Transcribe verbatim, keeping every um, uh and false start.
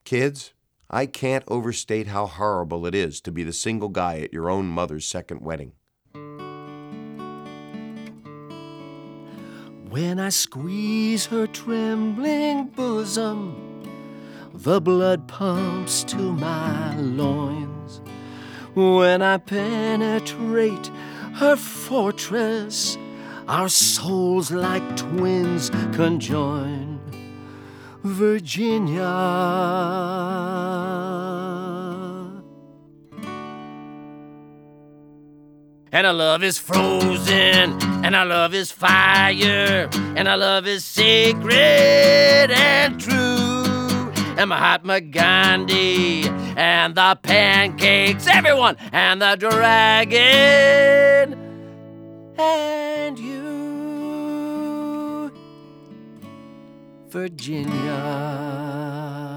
Kids, I can't overstate how horrible it is to be the single guy at your own mother's second wedding. When I squeeze her trembling bosom, the blood pumps to my loins. When I penetrate her fortress, our souls like twins conjoin. Virginia, and our love is frozen, and our love is fire, and our love is sacred and true. And Mahatma Gandhi, and the pancakes, everyone, and the dragon, and you, Virginia.